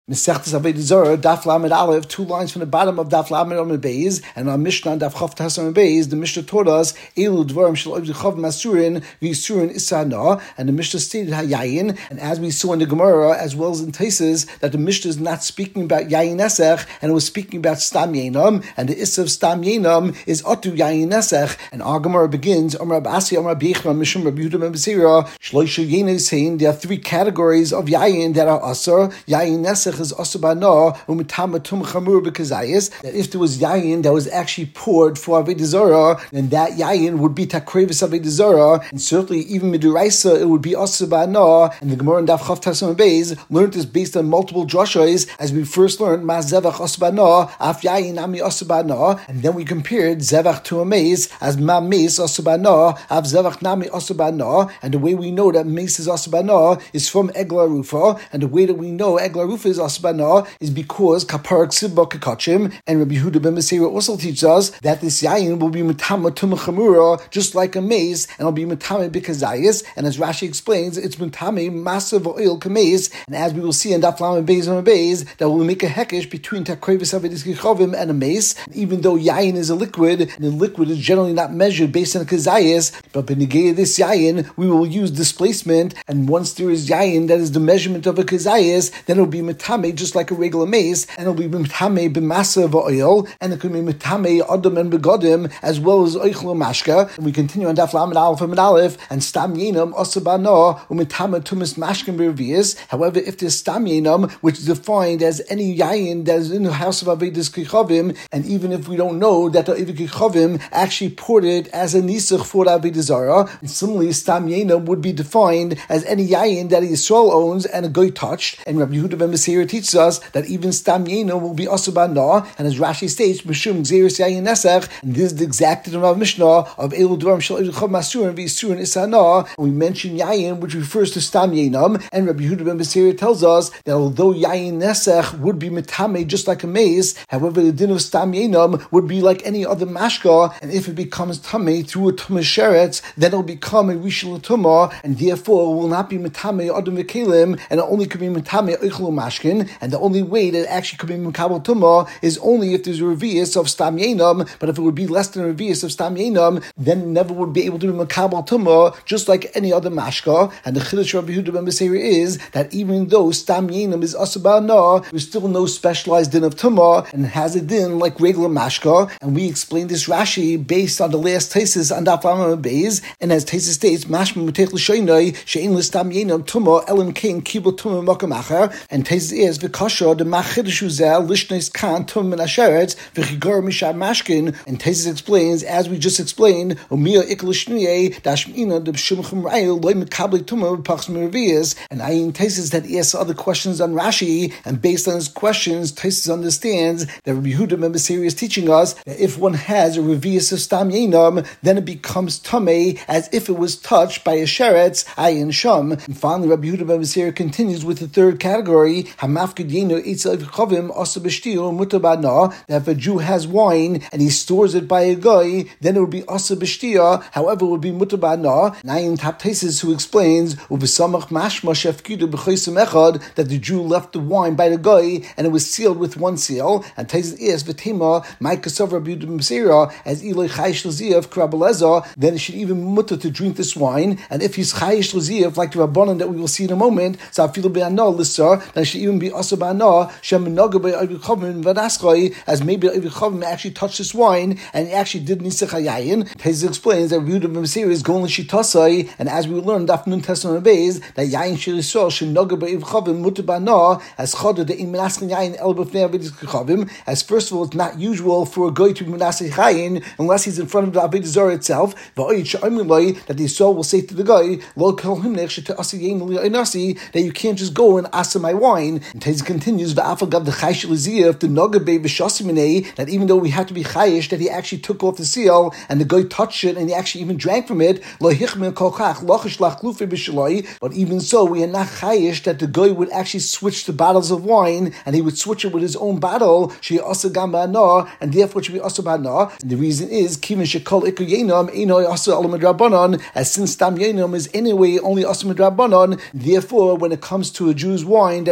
Mesechtes Avodah Zarah, Daf Lamed Aleph, 2 lines from the bottom of Daf Lamed Amud Beis, and our Mishnah on Daf Chav Tes Amud Beis, the Mishnah taught us Elu Dvarim Shel Ovdei Chav Masurin V'Yisurin Isana, and the Mishnah stated Hayayin, and as we saw in the Gemara as well as in Taisus, that the Mishnah is not speaking about Yayin Nesech, and it was speaking about Stam Yainam, and the Issa of Stam Yainam is Otu Yayin Nesech, and our Gemara begins Amar Abasi Amar Beichman Mishum Rabbi Yehuda ben Beseira Shloisha Yain is saying there are 3 categories of Yayin that are Asur. Yayin Nesech is Asur Bana Umitama Tum Chamur B'Kazayis, that if there was Yayin that was actually poured for Avodah Zarah, then that Yayin would be Takrevis Avodah Zarah, and certainly even Miduraisa it would be Asur Bana. And the Gemara in Daf Chav Tes Amud Beis learned this based on multiple drashos, as we first learned Ma Zevach Asur Bana Af Yayin Ami Asur Bana, and then we compared Zevach to a mace as Ma Mace Asur Bana Af Zevach Nami Asur Bana, and the way we know that mace is Asur Bana is from Egla Rufa, and the way that we know Egla Rufa is Asur Bana is because Kaparak Sibba Kakachim, and Rabbi Yehuda ben Beseira also teaches us that this Yayin will be Matama Tum Chamura, just like a mace, and it'll be Matame Bikazayis, and as Rashi explains, it's Matame Massive Oil Kames, and as we will see in Daf Lamed Beis on Beis, that will make a hekesh between Takrevis Avedis Kichovim and a mace, even though Yayin is a liquid, and the liquid is generally not measured based on Kazayis, but Benegay this Yayin, we will use displacement, and once there is Yayin that is the measurement of a Kazayis, then it'll be Matame just like a regular mace, and it'll be Matame b'masa v'oil, and it could be Matame adam and begodim, as well as oichlo mashka. And we continue on Daf Lamed Aleph and Aleph, and Stam Yenam Osabana u'Matame tumas mashkin b'revius. However, if there's Stam Yenam, which is defined as any yayin that is in the house of Avedis Kichovim, and even if we don't know that the Avedis Kichovim actually poured it as a nisach for the Avodah Zarah, and similarly Stam Yenam would be defined as any yayin that Yisrael owns and a goy touched. And Rabbi Yehuda ben Beseira teaches us that even Stam Yeno will be Asur Bana, and as Rashi states, Mishum Gzeirus Yayin Nesech, and this is the exact of Rav Mishnah of Elu Dvarim Shel Ovdei Chav Masurin V'Yisurin Isana. We mention Yayin, which refers to Stam Yenam, and Rabbi Yehuda ben Beseira tells us that although Yayin Nesech would be Metame just like a mace, however the din of Stam Yenam would be like any other mashka, and if it becomes Tame through a Tumah Sheretz, then it will become a Rishon Tumah, and therefore it will not be Metame Adam V'Kelim, and it only could be Metame Oichlo Mashkin, and the only way that it actually could be Mekabel Tumah is only if there's a revius of Stam Yenam, but if it would be less than a revius of Stam Yenam, then it never would be able to be Mekabel Tumah, just like any other mashka. And the Chiddush Rabbi Yehuda ben Beseira is that even though Stam Yenam is Asur Bana, there's still no specialized din of Tumah, and has a din like regular mashka, and we explained this Rashi based on the last Taisus on Daf Lamed Beis, and as Taisus states, Mashma Metech L'Shoinoi, She'en L'Stam Yenam Tumah, Elim Kein Kibul Tumah Makam Acher, and Taisus is V'kasha, the Machiddush Uzel, Lishnes Kan Tum Min Asheretz, V'chigor Mishad Mashkin, and Taisus explains, as we just explained, Umiya Iklishniye, Dashmina, the Shumchum Rayel, Loy Mekabli Tumah, Pachs Miravias, and Ayin Taisus that he asks other questions on Rashi, and based on his questions, Taisus understands that Rabbi Yehuda ben Beseira is teaching us that if one has a revius of Stam Yenam, then it becomes Tameh as if it was touched by a Sheretz, Ayin Sham. And finally, Rabbi Yehuda ben Beseira continues with the third category, Hamafkid Yenu Eitzel Chovim Asa B'Shtil Mutabana, that if a Jew has wine and he stores it by a guy, then it would be Asa B'Shtia, however it would be Mutabana. And Ayin Taptesis who explains Uvisamach Mashma Shefkidu B'Chosim Echad, that the Jew left the wine by the guy and it was sealed with one seal, and Taisus is V'Tema Ma'ikasov Rabbi Yehuda ben Beseira as Eloi Chayish L'Ziyav Krabeleza, then it should even mutter to drink this wine, and if he's Chayish L'Ziyav like the Rabbanan that we will see in a moment, so I feel be'anah l'sar, that should even be also be'anah shem menaga be'Ovdei Chavim v'naschai, as maybe Ovdei Chavim actually touched this wine and he actually did nisach hayayin. Taisus explains that Yehuda ben Beseira is going l'shitasai, and as we learned Daf Nun Tesson Beis that yayin shel Yisrael shem naga be'Ovdei Chavim mutar be'anah as chada de'im menaschen yayin el b'fnei Avedis Chavim, as first of all it's not usual for a guy to be menasech yayin unless he's in front of the Avodah Zarah itself. V'oid she'amrulai, that the Yisrael will say to the guy lo kol himnech she'te'asi yayin li'inasi, that you can't just go and asa my wine. And Taisus continues, v'afagav the chayish l'ziyah, the nogabe v'shasimine, that even though we have to be chayish that he actually took off the seal and the guy touched it and he actually even drank from it, lo hichmin kolchach lochishlach klufi b'shaloi, but even so we are not chayish that the guy would actually switch the bottles of wine and he would switch it with his own bottle, she asa gam ba'anah, and therefore it should be asa ba'anah. And the reason is kivin shekol ikar yenam einoi asa alam drabanan, as since Stam Yenam is anyway only asa drabanan, therefore when it comes to a Jew's wine that is stored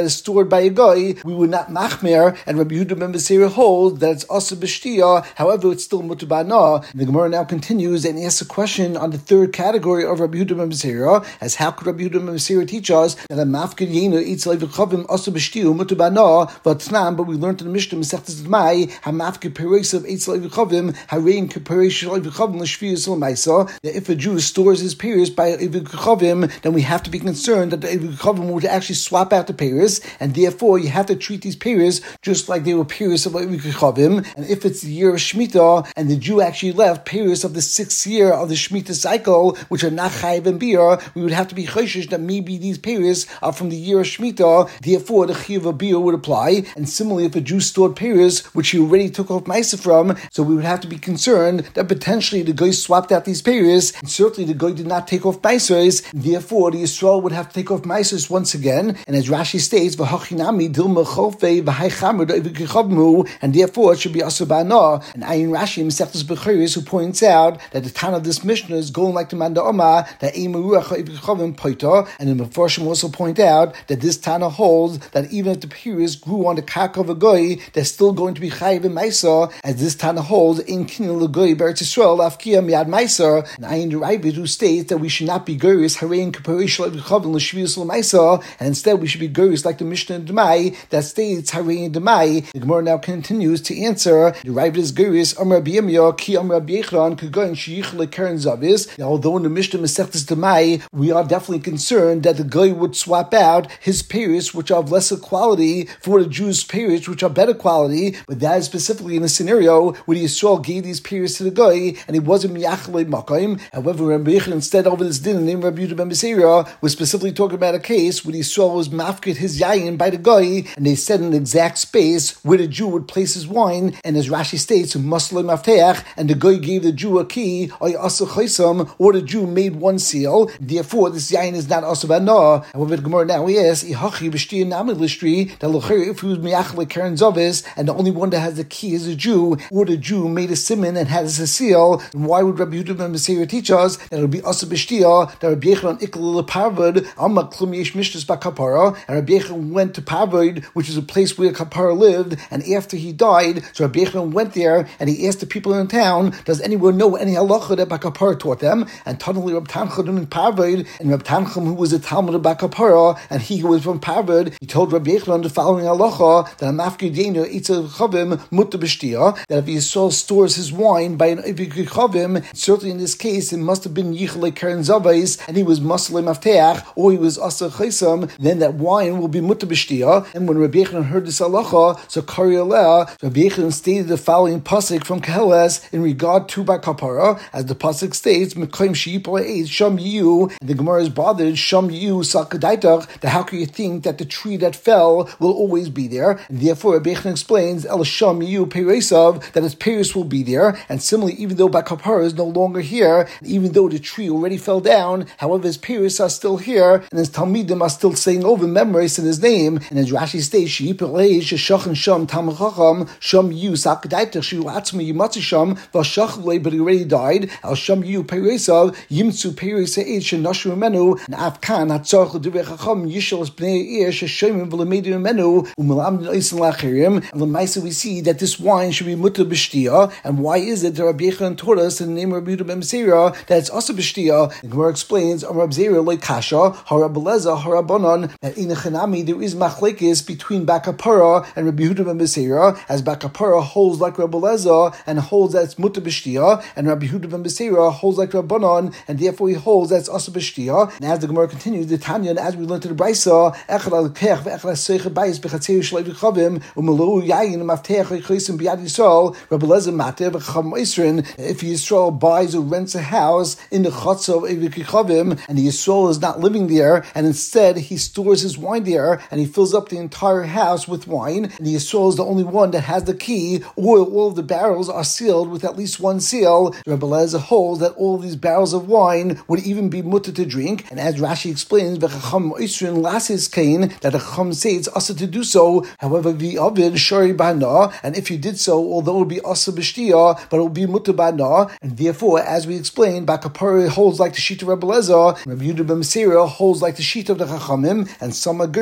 delivered by a guy, we would not machmer, and Rabbi Yehuda ben Beseira holds that it's also b'shtia, however it's still mutar ba'ana. The Gemara now continues and asks a question on the third category of Rabbi Yehuda ben Beseira, as how could Rabbi Yehuda ben Beseira teach us that a mafkid yena eats like v'chavim also b'shtia mutar ba'ana v'tnam, but we learned in the Mishnah Masechtas D'mai ha mafkid pereisav eats like v'chavim harein kepereish like v'chavim l'shviyas l'maisa, that if a Jew stores his pears by v'chavim, then we have to be concerned that the v'chavim would actually swap out the pears, and therefore you have to treat these pears just like they were pears of v'chavim. And if it's the year of Shemitah and the Jew actually left pears of the 6th year of the Shemitah cycle, which are not chayiv and beer, we would have to be choshesh that maybe these pears are from the year of Shemitah, therefore the chayiv of beer would apply. And similarly, if a Jew stored pears which he already took off ma'aser from, so we would have to be concerned that potentially the guy swapped out these pears, and certainly the guy did not take off ma'asers, therefore the Yisrael would have to take off ma'asers once again. And as Rashi states, v'hachinami dilma cholfei v'hai chamer da'ivukichavmu, and therefore it should be asur ba'ana. And Ayin Rashi Masechtas Bechiris, who points out that the Tana of this Mishnah is going like the Manda Oma, that Eimaruach ha'ivukichavim poita, and the Mefarshim also point out that this Tana holds that even if the pears grew on the karka of a goy, they're still going to be chayiv in ma'aser, as this Tana holds in kinyan l'goy beretz Yisrael afkia miad ma'aser. And Ayin Ravid, who states that we should not be goyis harein kaperish l'vichavim l'shviyus l'ma'aser, and instead we should be goyis like the Mishnah in Demai that states harein Demai. The Gemara now continues to answer. The Ravid is goyis Amar Biyamya ki Amar Biyechran kugoyin sheyich lekeren zavis. Although in the Mishnah Masechtas Demai we are definitely concerned that the guy would swap out his pears which are of lesser quality for the Jews' pears which are better quality, but that is specifically in a scenario where the Yisrael gave these pears to the guy and he wasn't miyachle makayim. However, Rabbi Yechon instead over this din named Rabbi Yehuda ben Beseira was specifically talking about a case where the Yisrael was mafkid his yayin by the guy, and they set an exact space where the Jew would place his wine, and as Rashi states, masle mafteach, and the guy gave the Jew a key, or the Jew made one seal. Therefore, this yayin is not also ba'ana. However, the Gemara now asks, that if he was miyachle keren zavis, and the only one that has the key is a Jew, or the Jew made a simon and has a seal, then why would Rabbi Yehuda ben Beseira teach us that it would be asa b'shtia, that Rabbi Yechon ikal leparvod amma klum yesh mishtas b'kapara, and Rabbi Yechon went to Parvod, which is a place where Kapara lived, and after he died, so Rabbi Yechon went there and he asked the people in the town, does anyone know any halacha that Bakapara taught them? And suddenly Rabbi Tanchum in Parvod, and Rabbi Tanchum, who was a Talmud of Bakapara, and he who was from Parvod, he told Rabbi Yechon the following halacha, that a mafkid yena eats a chavim mutar b'shtia, that if Yisrael stores his wine by an ivik chavim, certainly in this case it must have been yichle keren zavais, and he was masle mafteach, or he was asa chesam, then that wine will be mutar b'shtia. And when Rabbi Yechon heard this halacha, so Kari Aleh, Rabbi Yechon stated the following pasuk from Keheles in regard to Bakapara, as the pasuk states, Mekoim she'yipol ha'etz sham yiyu, and the Gemara is bothered, sham yiyu sakadaitach, that how can you think that the tree that fell will always be there? And therefore Rabbi Yechon explains, El sham yiyu peiresav, that its peiros will be there. And similarly, even though Bakapara is no longer here, and even though the tree already fell down, however his peiros are still here, and his talmidim are still saying over memories in his name. And as Rashi states, she'yipol ha'etz sheshachan sham talmid chacham sham yiyu sakadaitach she'u atzma yimatzi sham v'shachle, but he already died. El sham yiyu peiresav yimtzu peiros ha'etz shenashu menu, and afkan hatzarach l'divrei chacham yishal es bnei eir sheshomim v'lemedim menu u'melamdin oisen lachirim. And l'maisa we see that this wine should be mutar b'shtia. And why is it that Rabbi Yechon taught us in the name of Rabbi Yehuda ben Beseira that it's also b'shtia? The Gemara explains, Rabbi Zera like kasha harab leza harabanon, that in the Chanami there is machlekes between Bakapara and Rabbi Yehuda ben Beseira, as Bakapara holds like Rabbi Leza and holds that it's mutar b'shtia, and Rabbi Yehuda ben Beseira holds like Rabbanon, and therefore he holds that it's also b'shtia. And as the Gemara continues, the Tanya, and as we learned to the Brisa, echad al kech ve'echad seicha bayis b'chatzeir shlei v'chavim u'melu yayin mafteach v'chosim b'yad Yisrael Rabbi Leza mater v'cham oisrin. If Yisrael buys or rents a house in the chatzah of Evikichavim, and the Yisrael is not living there, and instead he stores his wine there, and he fills up the entire house with wine, and the Yisrael is the only one that has the key, or all of the barrels are sealed with at least one seal, Rabbi Elazar holds that all of these barrels of wine would even be mutter to drink. And as Rashi explains, v'chacham oisrin lasis kain, that the chacham say it's asa to do so. However, v'avid shari b'hana, and if you did so, although it would be asa b'shtia, but it would be mutter b'hana, and therefore, as we explained, Bakapara holds like the sheet of Rabbi Elazar, Rabbi Yehuda ben Beseira holds like the sheet of the chachamim, and some aguris, Rabbi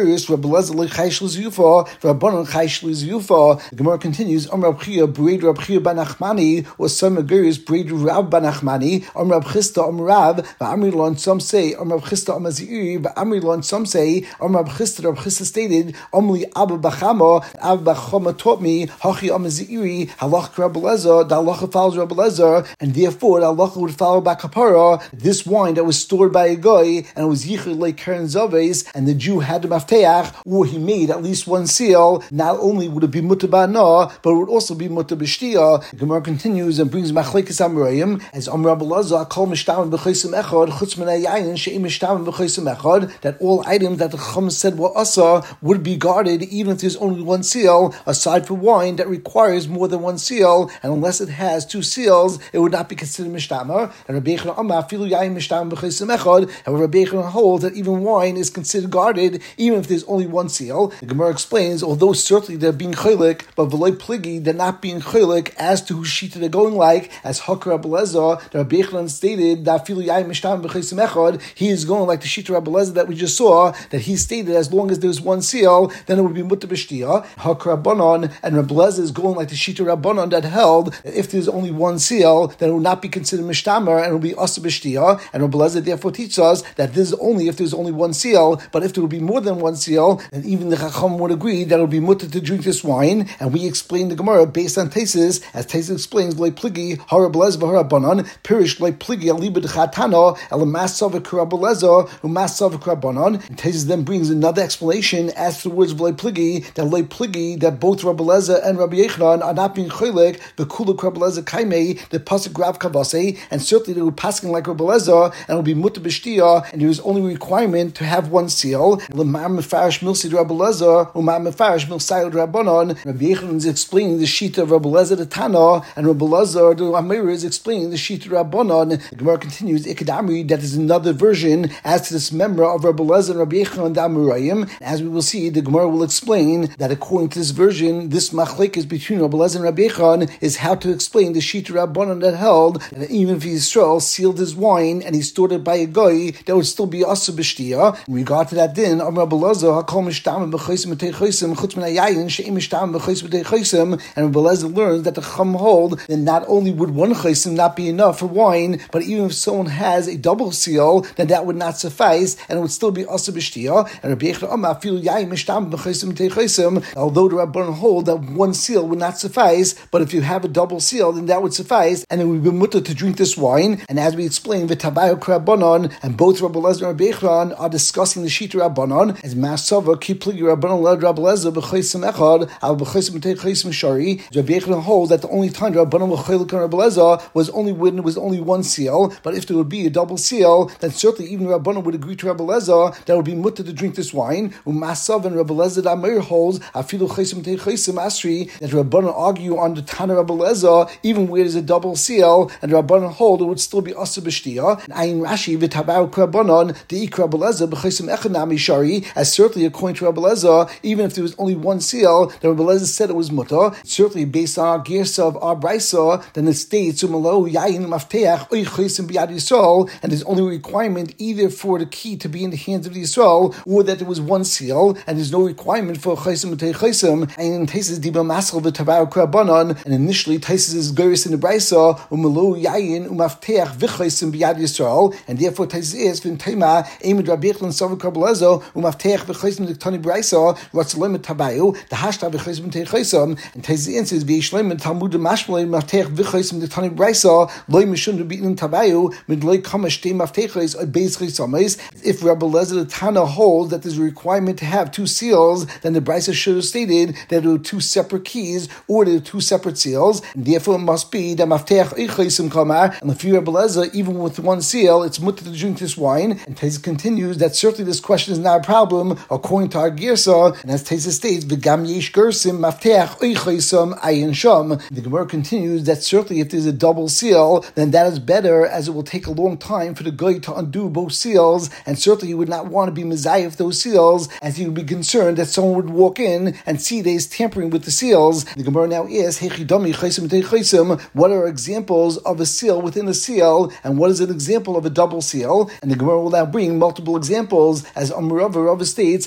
Rabbi Lezer Chaysh Lizuyufa, Rabbanon Chaysh Lizuyufa. The Gemara continues, Rab Chia, Breid Rab Chia ben Nachmani, was some Meguris, Breid Rab ben Nachmani, Rab Chista, Rab, Amrilon, some say, Rab Chista, Amaziri, Amrilon, some say, Rab Chista stated, Amli Abba Bachama, Abba Bachama taught me, Hachi Amaziri, Halach Rabbi Lezer, the halacha follows Rabbi Lezer, and therefore the halacha would follow by kapara, this wine that was stored by a guy, and it was yichud like Keren Zaves, and the Jew had the mafteach, or he made at least one seal, not only would it be mutter ba'ana, but it would also be mutter b'shtia. The Gemara continues and brings machlekes amoraim, as Amar Rabbi Lezer, kol mishtavan b'chosem echad, chutz min hayayin she'im mishtavan b'chosem echad, that all items that the Chacham said were asa would be guarded even if there's only one seal, aside from wine that requires more than one seal, and unless it has two seals, it would not be considered mishtamar. And Rabbi Yechon Amar filu yayin mishtamar b'chosem echad. However, Rabbi Yechon holds that even wine is considered guarded even if there's only one seal. The Gemara explains, although certainly they're being chaylik, but v'loy pligi, they're not being chaylik as to whose shita they're going like, as Hakar Rabbi Lezer, that Rabbi Yechon stated that filu yayin mishtamar b'chosem echad, he is going like the shita Rabbi Lezer that we just saw, that he stated as long as there's one seal, then it would be mutter b'shtia. Hakar Rabbanon, and Rabbi Lezer is going like the shita Rabbanon that held that if there's only one seal, then it will not be considered mishtamer and it will be asa b'shtia. And Rabbi Lezer therefore teaches us that this is only if there's only one seal, but if there will be more than one seal, then even the Chacham would agree that it will be mutter to drink this wine. And we explain the Gemara based on Taisus, as Taisus explains, like pligi har Rabbi Lezer v'har Rabbanon, pirish like pligi aliba d'chatana el masav Rabbi Lezer u'masav Rabbanon. And Taisus then brings another explanation as to the words of like pligi, that both Rabbi Lezer and Rabbi Yechanan are not being chaylik, the kuluk Rabbi Lezer kaimei, the pasuk Rav Kavase, and certainly they were passing like Rabbi Lezer, and it would be mutter b'shtia, and there was only requirement to have one seal. L'mar mefarish milsid Rabbi Lezer, u'mar mefarish milsayod Rabbanon. Rabbi Yechanan is explaining the sheet of Rabbi Lezer the Tana, and Rabbi Lezer the Amir is explaining the sheet of Rabbanon. The Gemara continues, Ikadamri, that is another version as to this member of Rabbi Lezer and Rabbi Yechanan the Amirayim. As we will see, the Gemara will explain that according to this version, this machlekes between Rabbi Lezer and Rabbi Yechanan is how to explain the sheet of Rabbanon that held that even if Yisrael sealed his wine and he stored it by a guy, that would still be asa b'shtia. In regard to that din, Rabbi Lezer hakol mishtam b'chosim b'teichosim chutz min hayayin she'im mishtam b'chosim b'teichosim, and Rabbi Lezer learns that the Chacham hold that not only would one chosim not be enough for wine, but even if someone has a double seal, then that would not suffice, and it would still be asa b'shtia. And Rabbi Yechon Amar filu yayin mishtam b'chosim b'teichosim, although the Rabbanon hold that one seal would not suffice, but if you have a double seal, then that would suffice, and it would be mutter to drink this wine. And as we explained, v'tabayu Rabbanon, and both Rabbi Lezer and Rabbi Yechanan are discussing the sheet Rabbanon as Masava kipligi Rabbanon led Rabbi Lezer b'chosim echad al b'chosim b'teichosim shari. Rabbi Yechanan holds that the only time Rabbanon were chaylik on Rabbi Lezer was only when it was only one seal, but if there would be a double seal, then certainly even Rabbanon would agree to Rabbi Lezer that would be mutter to drink this wine. Umasav and Rabbi Lezer the Amir holds afilu chosim b'teichosim asri, that Rabbanon argue on the Tana Rabbi Lezer even where there's a double seal, and Rabbanon hold it would still be asa b'shtia. And Ayin Rashi v'tabaru Rabbanon the ik Rabbi Lezer b'chosim echanami shari, as certainly according to Rabbi Lezer, even if there was only one seal, that Rabbi Lezer said it was mutter. Certainly based on our gersa of our brisa, then it states umalo yayin mafteach oy chosim b'yad Yisrael, and there's only a requirement either for the key to be in the hands of the Yisrael, or that there was one seal, and there's no requirement for chosim b'teichosim. And Taisus diba masal v'tabaru Rabbanon, and initially Taisus is geris in the brisa umalo yayin umafteach v'chosim b'yad Yisrael, and therefore Taisus is v'ntema Amid Rabbi Yechanan Savuk Rabbi Lezer umaftech v'chosim l'ktani brisa ratzalem tabayu the hashtav v'chosim t'chosim, and Taisus answers v'yishlem Talmud mashmalei maftech v'chosim l'ktani brisa loy mishun v'bi'in tabayu midloy kamash te maftechos beis chisamis. If Rabbi Lezer the Tana holds that there's a requirement to have two seals, then the brisa should have stated that there were two separate keys or there were two separate seals, and therefore it must be that maftech ichosim kamar, and if you Rabbi Lezer even with one seal, it's mutter to drink this wine. And Taisus continues that certainly this question is not a problem according to our girsa, and as Taisus states, v'gam yesh gersim maftech oichoisam ayin sham. The Gemara continues that certainly if there's a double seal, then that is better, as it will take a long time for the guy to undo both seals, and certainly he would not want to be mezayef those seals, as he would be concerned that someone would walk in and see that he's tampering with the seals. The Gemara now asks, what are examples of a seal within a seal, and what is an example of a double seal? And the Gemara will now bring multiple examples, as Rava states,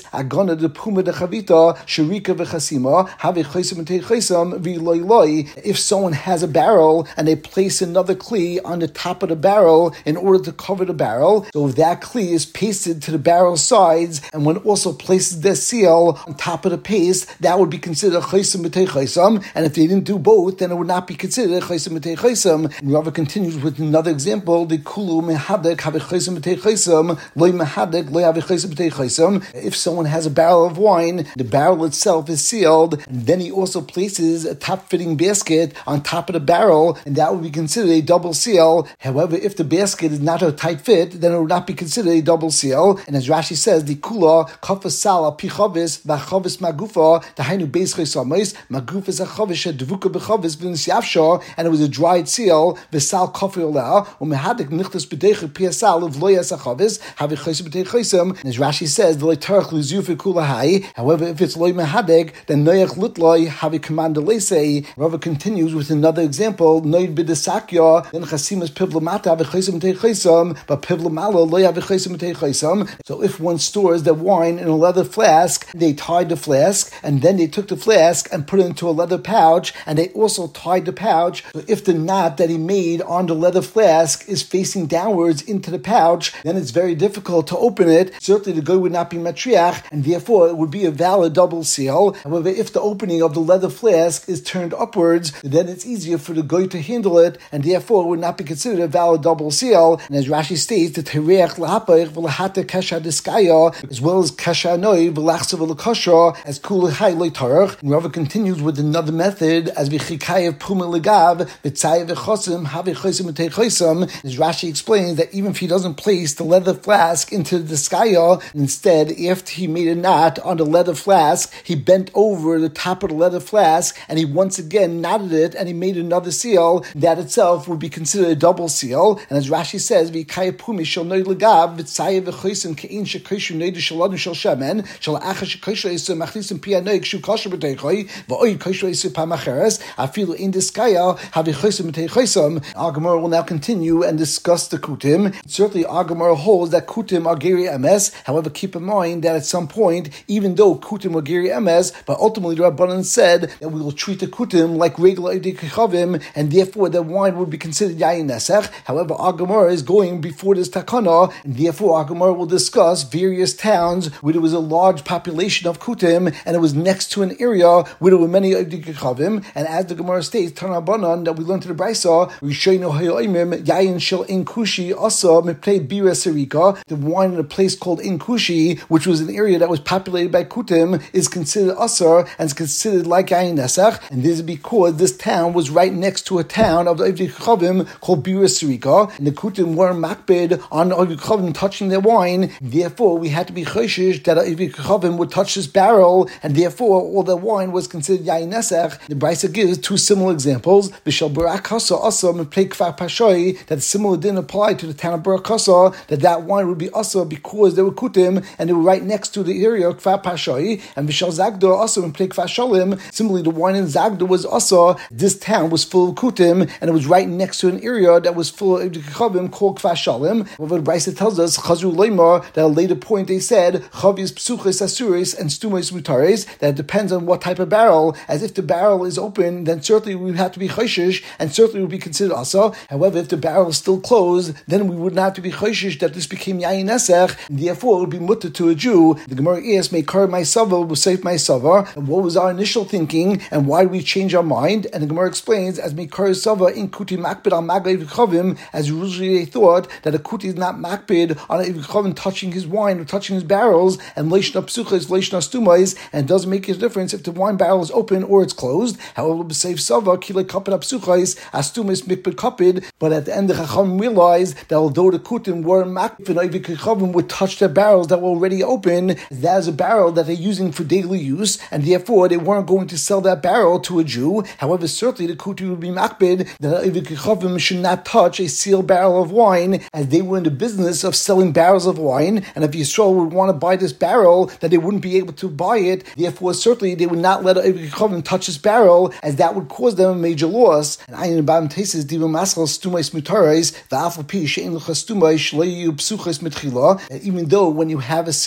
agona de puma de chavita sharika v'chasima have chaysim v'teichaysim v'loy. If someone has a barrel and they place another kli on the top of the barrel in order to cover the barrel, so if that kli is pasted to the barrel sides and one also places their seal on top of the paste, that would be considered chaysim v'teichaysim. And if they didn't do both, then it would not be considered chaysim v'teichaysim. And Rava continues with another example: the kulu mehadek have chaysim v'teichaysim, loy mehadek loy have chaysim v'teichaysim. If someone has a barrel of wine, the barrel itself is sealed, and then he also places a top-fitting basket on top of the barrel, and that would be considered a double seal. However, if the basket is not a tight fit, then it would not be considered a double seal. And as Rashi says, the kula kafas sala pichavis vachavis magufa tahainu beis chaysamis magufas achavish dvuka bechavis v'nisyavsha, and it was a dried seal v'sal kafiola umehadik nichtas b'deicha piasal of loyas achavis havichaysim b'teichaysim. And as Rashi says, the leitarach lizufi kula hai. However, if it's loy mehadek, then noyach lutloi havi command leisei. Rava continues with another example: noid b'desakya then chasimas pivlamata havichaysim b'teichaysim, but pivlamala loy havichaysim b'teichaysim. So if one stores the wine in a leather flask, they tied the flask, and then they took the flask and put it into a leather pouch, and they also tied the pouch. So if the knot that he made on the leather flask is facing downwards into the pouch, then it's very difficult to open it. Certainly the guy would not be matriach, and therefore it would be a valid double seal. However, if the opening of the leather flask is turned upwards, then it's easier for the guy to handle it, and therefore it would not be considered a valid double seal. And as Rashi states, the tereach lahapach v'lahata kasha diskaya, as well as kasha noi v'lachsa v'lakasha, as kula hai leitarach. And Rava continues with another method, as v'chikayev puma legav v'tzayev v'chosim havi chosim v'teichosim. As Rashi explains that even if he doesn't place the leather flask into the diskaya, instead, after he made a knot on the leather flask, he bent over the top of the leather flask and he once again knotted it and he made another seal. That itself would be considered a double seal. And as Rashi says, v'ikayev puma shel noi legav v'tzayev v'chosim ke'in shekoshu noi shel shel shemen shel acha shekoshu esu machnisim pi anoy kshu kosher b'teichoi v'oy kosher esu pamacheres afilu in diskaya havi chosim b'teichosim. Our Gemara will now continue and discuss the kutim. Certainly, our Gemara holds that kutim are geri emes. However, keep in mind that at some point, even though kutim were geri emes, but ultimately the Rabbanan said that we will treat the kutim like regular edikichavim, and therefore the wine would be considered yayin nesech. However, our Gemara is going before this takana, and therefore our Gemara will discuss various towns where there was a large population of kutim, and it was next to an area where there were many edikichavim. And as the Gemara states, Tanabanan, that we learned to the Brisa, Rishayno hayoimim yayin shel inkushi asa miplei bira serika. The wine in a place called Inkushi, which was an area that was populated by kutim, is considered asar and is considered like yayin nesach. And this is because this town was right next to a town of the Ovdei Chavim called Bira Serika, and the kutim were makbid on Ovdei Chavim touching their wine. Therefore, we had to be choshish that Ovdei Chavim would touch this barrel, and therefore all the wine was considered yayin nesach. The Brisa gives two similar examples. B'shel Barak Hasa Asa Miplei Kfar Pashoi, that similar didn't apply to the town of Barak Hasa, that wine would be asa because they were kutim and they were right next to the area of Kfar Pashoi. And B'shel Zagdor Asa Miplei Kfar Shalim, similarly the wine in Zagdor was asa. This town was full of kutim and it was right next to an area that was full of chavim called Kfar Shalim. However, the Brisa tells us Chazru Leimar that at a later point they said chavis psuchis asuris and stumais mutares, that it depends on what type of barrel. As if the barrel is open, then certainly we would have to be choshish and certainly would be considered asa. However, if the barrel is still closed, then we would not have to be choshish that this became yayin nesech, and therefore it would be mutter to a Jew. The Gemara asks, "May kar my sava will save my sava." And what was our initial thinking, and why did we change our mind? And the Gemara explains, as Meikar Sava in Kuti Makbid al Maglei V'Chavim, as usually they thought that a Kuti is not Makbid on a V'Chavim touching his wine or touching his barrels, and Leishna Psuchas, Leishna Stumais, and it doesn't make a difference if the wine barrel is open or it's closed. However, B'Seif Sava, Kile Kapid Psuchais, Astumais Mikbid Kapid, but at the end the Chacham realized that although the Kutim were Makbid, V'Chavim would touch their barrels that were already open, that is a barrel that they're using for daily use, and therefore they weren't going to sell that barrel to a Jew. However, certainly the Kuti would be makbid that Chavim should not touch a sealed barrel of wine, as they were in the business of selling barrels of wine, and if Yisrael would want to buy this barrel, that they wouldn't be able to buy it. Therefore, certainly they would not let Chavim touch this barrel, as that would cause them a major loss. And Ayin Bam Tesis Diva Masal Stumais Mutarais Va'afal Pi Shein Luchas Stumais Shleiyu Psuchas Mitchila. Even though when you have a sealed barrel,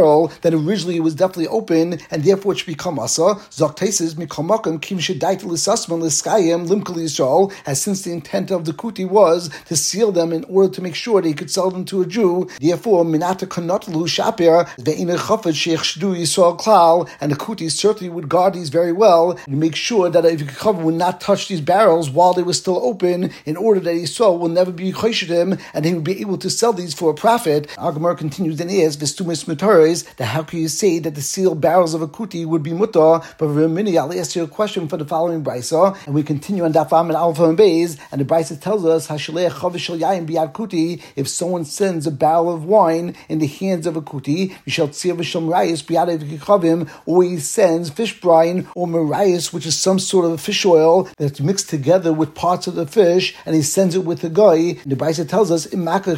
barrel, then originally it was definitely open, and therefore it should become asa. Zoktesis mikomakam kim shedait l'sasman l'skayim limkal Yisrael, as since the intent of the kuti was to seal them in order to make sure that he could sell them to a Jew, therefore minata kanotlu shapir ve'ina chafet sheich shdu Yisrael klal, and the kuti certainly would guard these very well and make sure that if Yisrael would not touch these barrels while they were still open, in order that Yisrael will never be choshed him, and he would be able to sell these for a profit. Our Gemara continues and is v'stumis mutaris, that how can you say that the sealed barrels of a kuti would be mutar? But Ramini, I'll ask you a question for the following brisa, and we continue on Daf Am and Alpha and Beis, and the brisa tells us Hashalech chavish shel yayin biad kuti, if someone sends a barrel of wine in the hands of a kuti, Yishal tzir v'shel merayis biad avichavim, or he sends fish brine or merayis, which is some sort of a fish oil that's mixed together with parts of the fish, and he sends it with the guy. The brisa tells us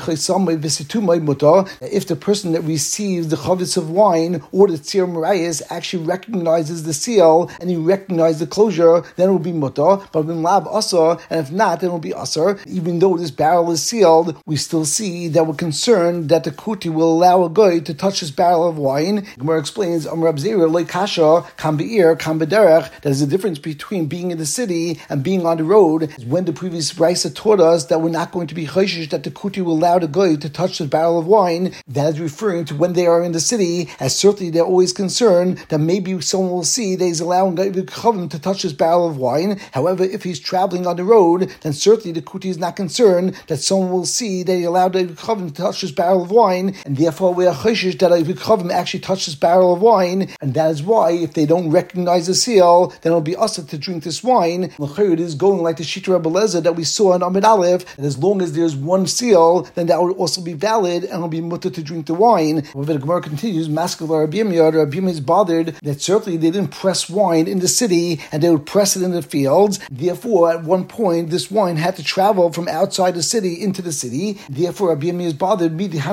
if the person that receives the chavis of wine or the tzir merayis actually recognizes the seal and he recognizes the closure, then it will be mutar. But when lab asar, and if not, then it will be asar. Even though this barrel is sealed, we still see that we're concerned that the kuti will allow a guy to touch this barrel of wine. Gemara explains, Rab Zera like kasha kam be'ir kam b'derech. There's a difference between being in the city and being on the road. When the previous brisa taught us that we're not going to be chayshish that the kuti will allow the guy to touch the barrel of wine, that is referring to when they are in the city, as certainly they're always concerned that maybe someone will see that he's allowing to touch this barrel of wine. However, if he's traveling on the road, then certainly the kuti is not concerned that someone will see that he allowed to touch this barrel of wine, and therefore we are chayshish that actually touched this barrel of wine, and that is why if they don't recognize the seal, then it'll be usher to drink this wine. It is going like the Shita Rebbe Lezer that we saw in Amid Aleph, and as long as there's one seal, then that would also be valid and it'll be mutter to drink the wine. However, the Gemara continues, Maskala Rabbi Yirmiyah is bothered that certainly they didn't press wine in the city and they would press it in the fields. Therefore, at one point, this wine had to travel from outside the city into the city. Therefore, Rabbi Yirmiyah is bothered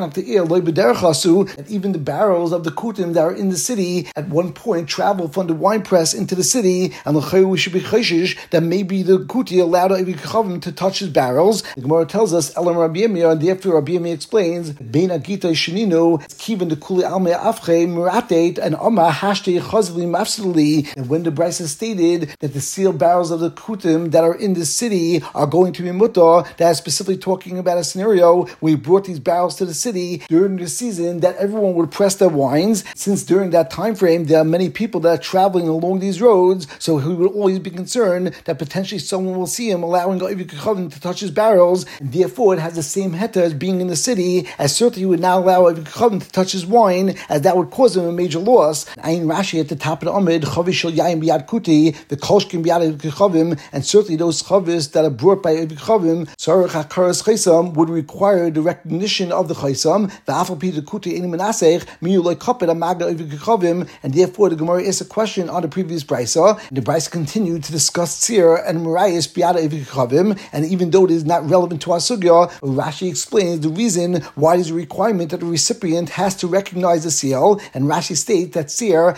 that even the barrels of the kutim that are in the city at one point travel from the wine press into the city, and we should be chayshish that maybe the kuti allowed to touch his barrels. The Gemara tells us Elam Rabbi Yirmiyah, and therefore Rabbi Yirmiyah explains Bein Agita Shenino Kivan the Kuli Alme Afche Muratate and Oma Hashte Chazli Mafsali. And when the brisa stated that the sealed barrels of the kutim that are in the city are going to be mutar, that is specifically talking about a scenario where we brought these barrels to the city during the season that everyone would press their wines. Since during that time frame there are many people that are traveling along these roads, so he would always be concerned that potentially someone will see him allowing to touch his barrels, and therefore it has the same heta as being in the city, as certainly he would not allow to touch his wine, as that would cause him a major loss. Ayin Rashi at the top of the Amid, chavish shel yayin biyad kuti, the kolshkim biyad chavim, and certainly those chavis that are brought by chavim, sarach hakaras chaysam, would require the recognition of the chaysam, the afalpi the kuti in menasech, miyu loy kapet amaga chavim, and therefore the Gemara is a question on the previous brisa, and the brisa continued to discuss tzir and merayis biyad chavim, and even though it is not relevant to our sugya, Rashi explains the reason why there's a requirement that the recipient has to recognize the seal, and Rashi states that tzir,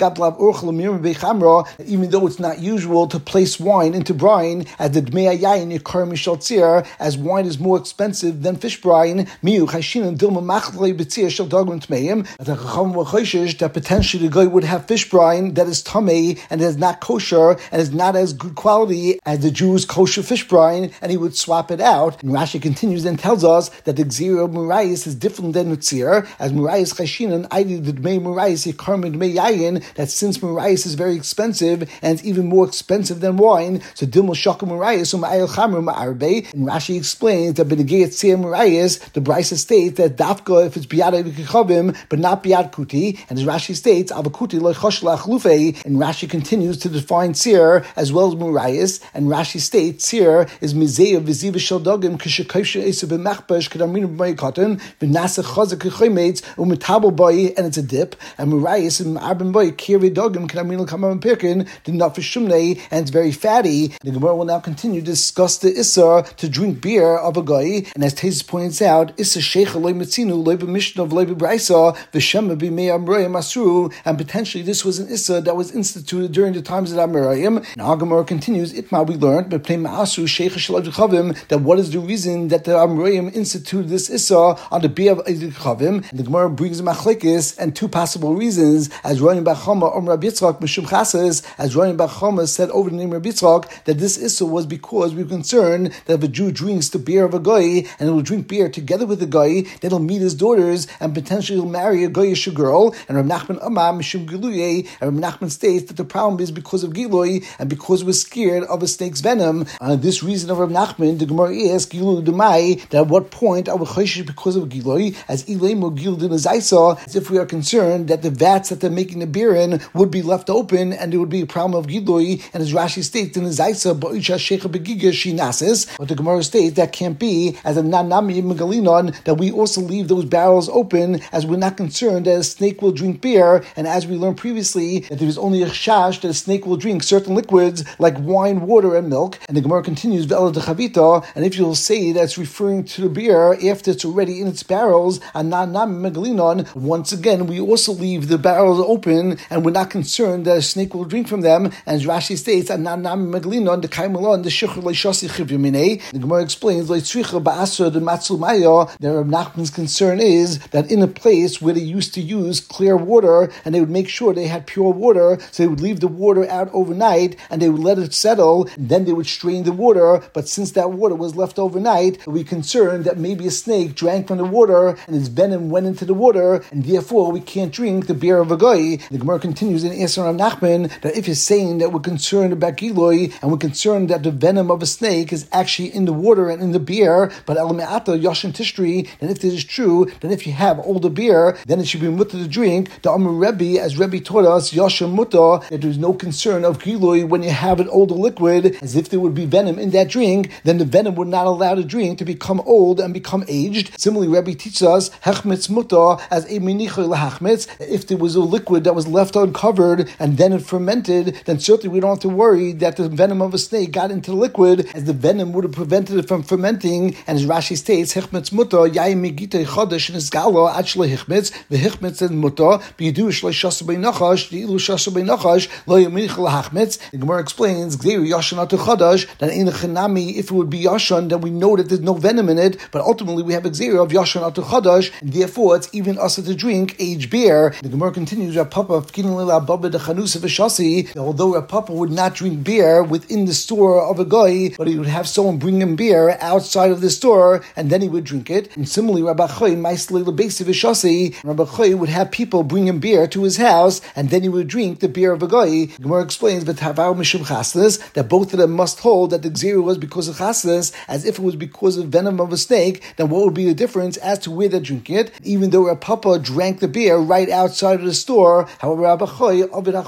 even though it's not usual to place wine into brine, as the dmei yayin yikar mishal tzir, as wine is more expensive than fish brine, miu chashin dilma machlei b'tzir shel dagim tmeim, that potentially the guy would have fish brine that is tamei and is not kosher and is not as good quality as the Jew's kosher fish brine, and he would swap it out. And Rashi continues and tells us that the gzira of Murayis is different than Nutzir, as Murayis Chashinan, Aidi the Dmei Murayis, Yikarm Dmei Yayin, that since Murayis is very expensive and it's even more expensive than wine, so Dilmul Shaka Murayis, Ma'ayel Chamr Ma'arbe. And Rashi explains that Benegayat Tzir Murayis, the Brisa states that Dafka if it's Biad Evikichavim, but not Biad Kuti, and as Rashi states, Avakuti Lo Choshlach Lufe, and Rashi continues to define Tzir as well as Murayis, and Rashi states Tzir is Mizeh of Viziva Shaldogim, Kishakosha Esa B'Machbash, Kadamina B'Maykotin, V'Nasa Chazak Chometz, Umetabel Boy, and it's a dip, and Murayis and Arben Boy, Kiri Dogim, Kadamina Kamam Pirkin, the Nafishumne, and it's very fatty. The Gemara will now continue to discuss the Issa to drink beer of a guy, and as Tezis points out, Issa Sheikha Loi Metzinu, Loi B'Mishnah, Loi B'Braisa, V'Shema B'Mei Amroyim Asru, and potentially this was an Issa that was instituted during the times of Amroyim. And our Gemara continues, Itma we learned, but Pnei Ma'asru Sheikha Shalai Chavim, that what is the reason that the Amroyim instituted this Issa on the beer of Chavim, and the Gemara brings a machlekes and two possible reasons, as Rani bar Chama Rabbi Yitzchak Mishum Chassis, as Rani bar Chama said over the name of Rabbi Yitzchak, that this issue was because we were concerned that if a Jew drinks the beer of a goy and will drink beer together with the goy, then he'll meet his daughters and potentially he'll marry a goyish girl. And Rav Nachman Amar Mishum Giluye, and Rav Nachman states that the problem is because of Giluy and because we're scared of a snake's venom. This reason of Rav Nachman, the Gemara asks Giluy Demai, that at what point are we chayshish because of Giluy, as Ilemo Gil Din Zaisa, as if we are concerned that the vats that they're making the beer in would be left open and there would be a problem of Giluy, and as Rashi states in the Zaisa, Ba'isha Sheikha Begiga Shinasis, but the Gemara states that can't be, as a Nanami Megalinon, that we also leave those barrels open as we're not concerned that a snake will drink beer, and as we learned previously, that there is only a shash that a snake will drink certain liquids like wine, water, and milk. And the Gemara continues, Ve'ela Dechavita, and if you'll say that's referring to the beer after it's already in its barrels, and Nanami Megalinon, once again, we also leave the barrels open, and we're not concerned that a snake will drink from them. And as Rashi states, the Gemara explains, that Rav Nachman's concern is that in a place where they used to use clear water, and they would make sure they had pure water, so they would leave the water out overnight, and they would let it settle, and then they would strain the water, but since that water was left overnight, we're concerned that maybe a snake drank from the water, and its venom went into the water, and therefore we can't drink the beer of a goy. The Gemara continues in Esar Rav Nachman, that if you're saying that we're concerned about Giloy, and we're concerned that the venom of a snake is actually in the water and in the beer, but Elameata Yoshin Tishtri, and if this is true, then if you have older beer, then it should be mutter to drink. The Amar Rebbe, as Rebbe taught us, Yoshin Mutter, that there's no concern of Giloy when you have an older liquid, as if there would be venom in that drink, then the venom would not allow the drink to become old and become aged. Similarly, Rebbe teaches us, Hechmitz Mutter, as a Minicha Lahachmitz, if there was a liquid that was left uncovered and then it fermented, then certainly we don't have to worry that the venom of a snake got into the liquid, as the venom would have prevented it from fermenting. And as Rashi states, Hechmitz Mutter, Yai Megite Chodesh in Isgalo, Achle Hechmitz, the Hechmitz and Mutter, Bidu Shle Shasa Beinachash, the Ilu Shasa Beinachash, Lo Yamich Lahachmitz. The Gemara explains, Gzeiri Yashan Atu Chodesh, that in the Chanami, if it would be Yashan, then we know that there's no venom in it, but ultimately we have a Gzeiri of Yashan Atu Chodesh, and therefore it's even us to drink aged beer. The Gemara continues, Rapapa, although Rapapa would not drink beer within the store of a guy, but he would have someone bring him beer outside of the store, and then he would drink it. And similarly, Rabbi Choy would have people bring him beer to his house, and then he would drink the beer of a guy. Gemara explains that both of them must hold that the Gzeira was because of chasnas, as if it was because of venom of a snake. Then what would be the difference as to where they drink it? Even though Rabbi Papa drank the beer right outside of the store, however, Rabbi Choy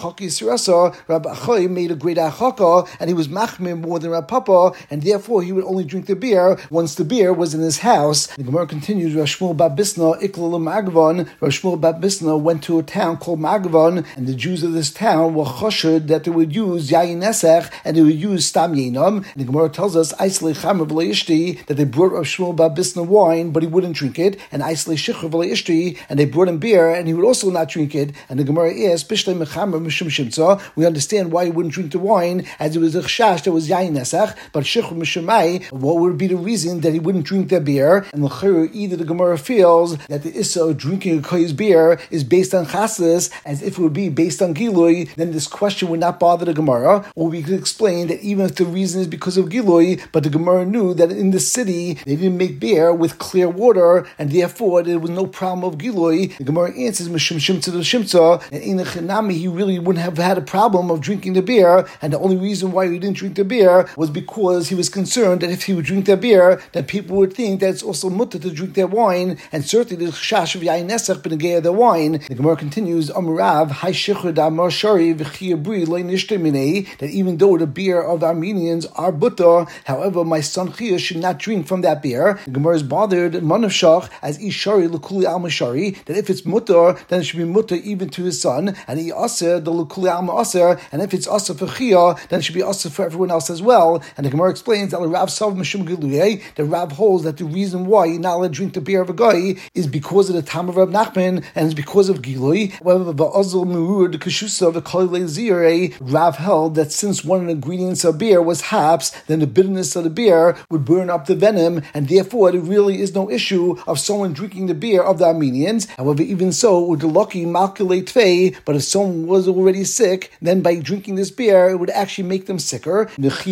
made a great achaka, and he was machmir more than Rabbi Papa, and therefore he would only drink the beer once the beer was in his house. The Gemara continues, Rav Shmuel bar Bisna Iklal Magavon. Rav Shmuel bar Bisna went to a town called Magavon, and the Jews of this town were choshed that they would use yayin nesech and they would use stam yinam. And the Gemara tells us Aislei Chamer v'leishti, that they brought Rav Shmuel bar Bisna wine, but he wouldn't drink it, and Aislei Shichur v'leishti, and they brought him beer, and he would also not drink it. And the Gemara is Bishlei Mechamer Mishum Shimtza. We understand why he wouldn't drink the wine, as it was a chash that was yayin nesech, but Shichur Mishumai, what would be the reason that he wouldn't drink that beer? And either the Gemara feels that the issa of drinking a koy's beer is based on chasnas, as if it would be based on gilui, then this question would not bother the Gemara. Or we could explain that even if the reason is because of gilui, but the Gemara knew that in the city they didn't make beer with clear water, and therefore there was no problem of gilui. The Gemara answers Mishum Shimtza to Shimtza, and in the Chinami he really wouldn't have had a problem of drinking the beer, and the only reason why he didn't drink the beer was because he was concerned that if he would drink their beer, then people would think that it's also mutter to drink their wine, and certainly the chash of yayin nesech b'negei their wine. The Gemara continues, Amarav, Hai Shichur Damar Shari v'chiyabri loy nishte minei, that even though the beer of the Armenians are butter, however, my son Chia should not drink from that beer. The Gemara is bothered, Manavshach, as Ishari l'kuli alma shari, that if it's mutter, then it should be mutter even to his son, and he aser the l'kuli alma aser, and if it's aser for Chia, then it should be aser for everyone else as well. And the Gemara explains that Rav Sav Mishum Giluyeh, the Rav holds that the reason why you're not allowed to drink the beer of a guy is because of the time of Rav Nachman, and it's because of Gilui. However, Rav held that since one of the ingredients of beer was hops, then the bitterness of the beer would burn up the venom, and therefore there really is no issue of someone drinking the beer of the Armenians. means. However, even so, with the lucky malkulate tvei, but if someone was already sick, then by drinking this beer, it would actually make them sicker.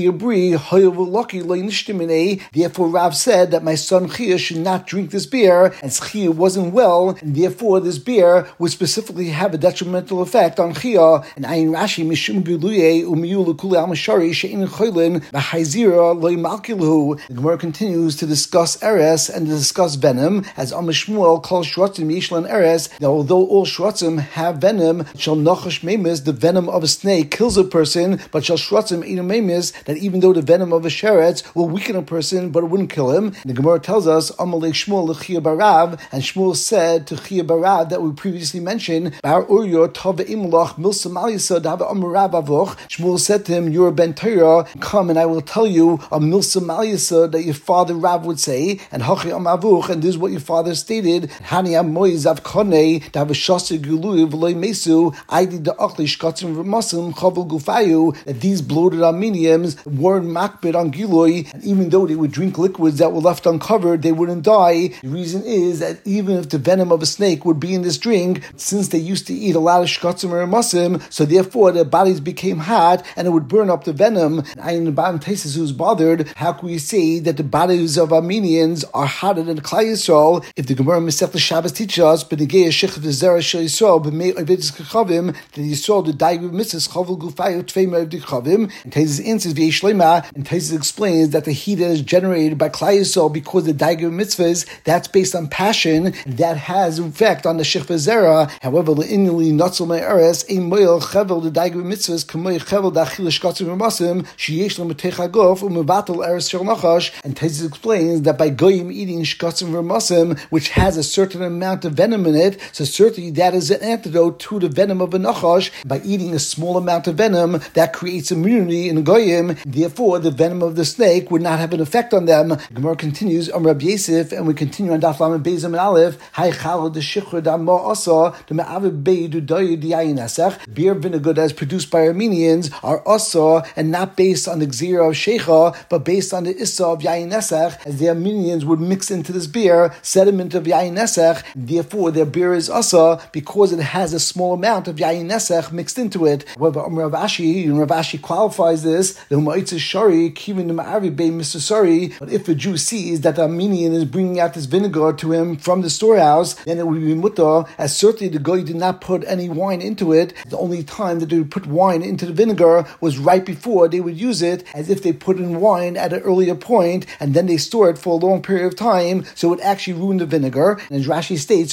Therefore, Rav said that my son Chia should not drink this beer, as Chia wasn't well, and therefore this beer would specifically have a detrimental effect on Chia. And Ayin Rashi Mishum Giluye Umiyu Lekuli Amashari Shein Choylin B'Haizira Loy Malkilu. The Gemara continues to discuss eres and to discuss venom, as Amishmuel calls Shrotzim Yishlan eres. That although all Shrotzim have venom, shall Nachash Memis, the venom of a snake, kills a person, but shall Shrotzim Einu Memis, that even though the venom of a sheretz will weaken a person, but it wouldn't kill him. And the Gemara tells us Amalei Shmuel L'Chia Barav, and Shmuel said to Chia Barav that we previously mentioned, Bar Uryo Tov Imlach Milsa Malisa Dava Amarav Avoch. Shmuel said to him, "You're a Ben Torah, come and I will tell you a Milsa Malisa that your father Rav would say, and Hachi Amavuch, and this is what your father stated, Hani Amoiz Avkone Dava Shasa Gulu V'Loi Mesu Aidi Da Achli Shkatzim V'Masim Chavel Gufayu, that these bloated Armenians weren't makbid on Giloi, and even though they would drink liquids that were left uncovered, they wouldn't die. The reason is that even if the venom of a snake would be in this drink, since they used to eat a lot of shkatzim or masim, so therefore their bodies became hot and it would burn up the venom." And Ayin Ban Taisis, who's bothered, how can we say that the bodies of Armenians are hotter than Klal Yisrael if the Gemara Masechta Shabbos teaches us, but the Geya Shechef Zera Shel Yisrael b'mei Ovedis Kachavim, that Yisrael the Daig Mitzvahs Chavel Gufayu Tvei Me'Ovedis Kachavim. And Taisis answers V'Yesh Lema, and Taisis explains that the heat that is generated by Klal Yisrael because the Daig Mitzvahs, that's based on passion, and that has effect on the Shechef Zera. However, le'inli Notzel Me'eres ein moil Chevel the Daig Mitzvahs k'moy Chevel da'achil Shkatzim V'Masim sheyesh lo Metech Hagof u'mevatel Eres Shel Nachash. And Taisis explains that by goyim eating Shkatzim V'Masim, which has a certain amount of venom in it, so certainly that is an antidote to the venom of a Nachash. By eating a small amount of venom, that creates immunity in goyim. Therefore, the venom of the snake would not have an effect on them. The Gemara continues on Rabbi Yosef, and we continue on Daf Lamed Beis and Aleph. Hay chalad the shichur da ma asa the me'aviv beidu doyu diyayin esach. Beer vinegar that is produced by Armenians are asa and not based on the gzira of shecha, but based on the issa of yayin esach, as the Armenians would mix into this beer sediment of yayin esach. Therefore, their beer is asa because it has a small amount of yayin esach mixed into it. However, Rav Ashi qualifies this. The ma'itz shari kivin the me'aviv bei Mr. Sari. But if a Jew sees that the Armenian is bringing out this vinegar to him from the storehouse, then it would be mutter, as certainly the guy did not put any wine into it. The only time that they would put wine into the vinegar was right before they would use it, as if they put in wine at an earlier point, and then they store it for a long period of time, so it would actually ruin the vinegar. And as Rashi states,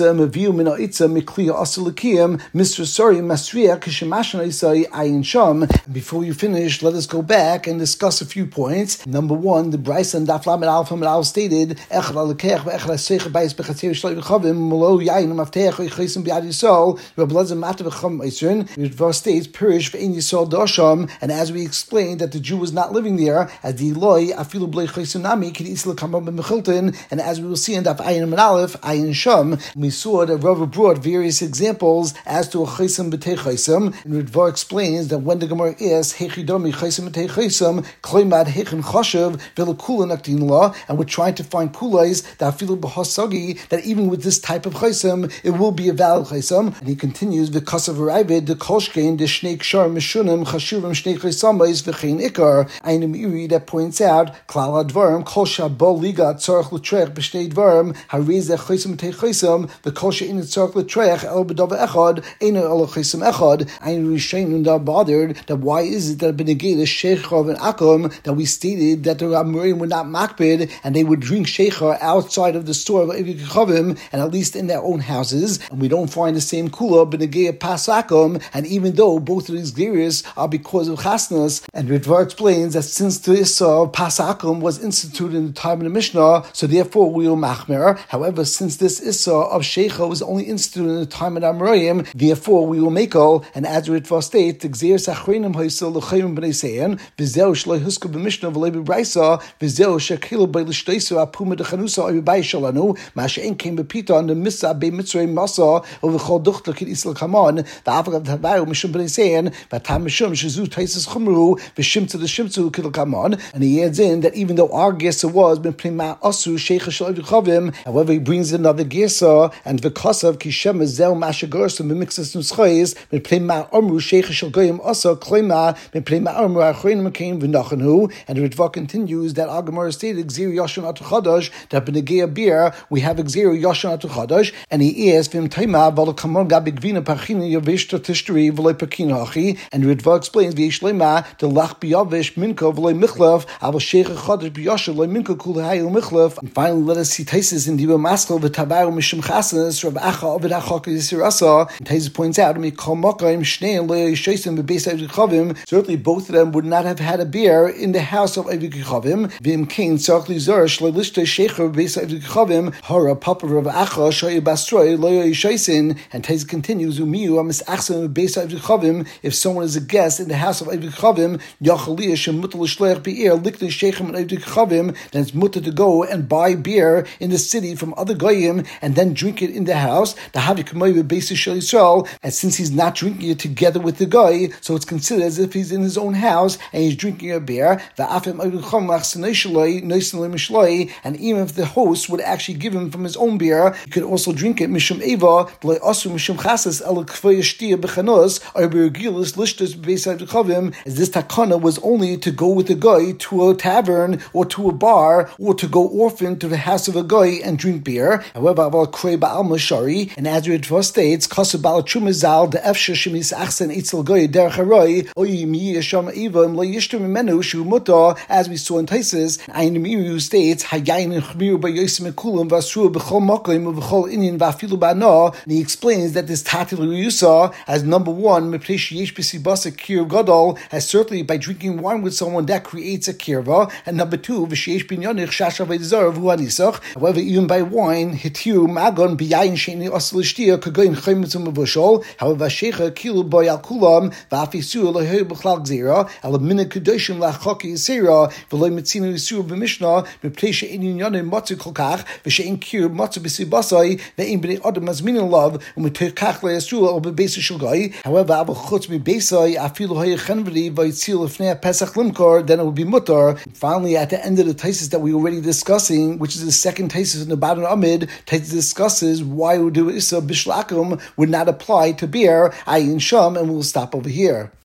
before you finish, let us go back and discuss a few points. Number one, the Bryce and Daf Lamed Aleph stated, states Pirish ve'in Yisrael dosham, and as we explained that the Jew was not living there, as the Eloi afilu blei chaysunami kid isla kamam b'mechilton, and as we will see in Daf Ayin and Aleph Ayin Sham, we saw that Rav brought various examples as to a chaysum b'tei chaysum, and Ridvar explains that when the Gemara is hechidomi chaysum b'tei chaysum kloimad hechin chashav v'lekulan aktin law, and we're trying to find kulais that afilu b'hasagi, that even with this type of chaysum it will be a valid chaysum. And he continues v'kasav v'rayvid the kolshkein the shnei kshar mishunim chashuvim shnei chaysamayis v'chein ikar. Ayin Meiri that points out klal advarim kol shabol liga tzarich l'trech b'shnei dvarim harez chaysum b'tei chaysum v'kol she'in tzarich l'trech el b'dava echad eino el chaysum echad. Ayin Rishayin not bothered that why is it that b'negei shechav and akum that we stated that the Amorim were not makbid and they would drink shecha outside of the store of Evik Chavim and at least in their own houses, and we don't find the same kula b'negei pasakum, and even though both of these gears are because of chasnas. And Ritva explains that since this pasakum was instituted in the time of the Mishnah, so therefore we will machmer. However, since this issa of shecha was only instituted in the time of the Amorim, therefore we will makel. And as Ritva states, the gzeir sachreinim haisel l'chayim b'nei seyan v'zeu shloi huska b'mishnah v'lei b'braisa v'zeu shekilu b'ei l'shteisu apuma dechanusa oy b'bai shalanu ma'ashe'en came b'pita on the misa b'ei mitzrei masa over chol ducht l'kid isla kaman v'afagav t'havayu mishum b'nei seyan v'atam mishum shezu taisis chumru v'shimtzu d'shimtzu kid kaman. And he adds in that even though our guess was b'pnei ma'asu shecha shel chavim, however he brings another Girsa and Vikasav Kishem Zel Mashagorsa Mimixus Nuschais, Miplim Ma Omru Sheikh Shal Goyim Asa Klima, Miplim Ma Omru Achrein Makain Vindachanu, and Ritva continues that Agamar stated Xir Yashon Atuchadash, that Benegea beer, we have Xir Yashon Atuchadash, and he is Vim Taima, Valakamon Gabigvina Pachina Yavishta Tishtri, Vele Pakina Hachi, and Ritva explains Vishlema, the Lach Biavish Minko Vele Michlef, Aval Sheikh Chadash Biasha, Le Minko Kulahayel Michlef, and finally let us see Taisis in Diba Maskal, Vitabaru Mishim Chasnas, Rav Acha Ovid Achak Yisirasa, and Taisis points out, certainly both of them would not have had a beer in the house of Eved Kechavim. Vim Kain Tzarch Lizar Shlelishte Shecher Beis Eved Kechavim Hara Papa Rav Acha Shoy Bastroy Loyo Yishaisin. And Taiz continues Umiu Amis Achsan Beis Eved Kechavim. If someone is a guest in the house of Eved Kechavim, Yachaliya Shem Mutal Shlech Beir Likne Shechem and Eved Kechavim, then it's mutter to go and buy beer in the city from other goyim and then drink it in the house. The Havi Kamoy Beis Yisrael, and since he's not drinking it together with the guy, so it's considered as if he's in his own house and he's drinking a beer. And even if the host would actually give him from his own beer, he could also drink it mishum eva, as this takana was only to go with the guy to a tavern or to a bar or to go often to the house of a guy and drink beer. However, and as Ritva states, the Efsha Shemis Achsen Eitzel Goy Derech Haroi Oyim Yisham Eva Lo Yishtem Menu Shu Muta, as we saw in Taisis. Ein Miru states Hayayin and Chmiru by Yosim Kulam Vasru Bechol Mokim Bechol Inyan Vafilu Bana. And he explains that this Tatil Yusa as number one Mepresh Yesh B'Sibasa Kir Gadol, as certainly by drinking wine with someone that creates a kirva, and number two V'Sheish Binyanich Shasha V'Zar V'Hanisach. However, even by wine Hitiu Magon B'Yayin Sheni Asal Shtia Kagoyin Chaymitzum Vushol. However, Sheikha Kilu Boy Al Kulam Vafisu Lohe B'Chlal Gzira Alamina Kudoshim Lachaki Yisera V'Loy Mitzinu Yisur B'Mishnah B'Pleisha Inyan Yonim Matzu Kolkach V'Shein Kir Matzu B'Sibasai Ve'im B'nei Adam Azminin Love U'Metekach LeYisur Or B'Beisa Shulgai. However, Abu Chutz B'Beisai Afilu Hoye Chenvri V'Yitzil Lefnei Pesach Limkor, then it would be mutar. Finally, at the end of the Taisis that we were already discussing, which is the second Taisis in the Badan Amid, Taisis discusses why Udu Issa Bishlakum would not apply to beer, Ayin Sham, and we'll stop over here.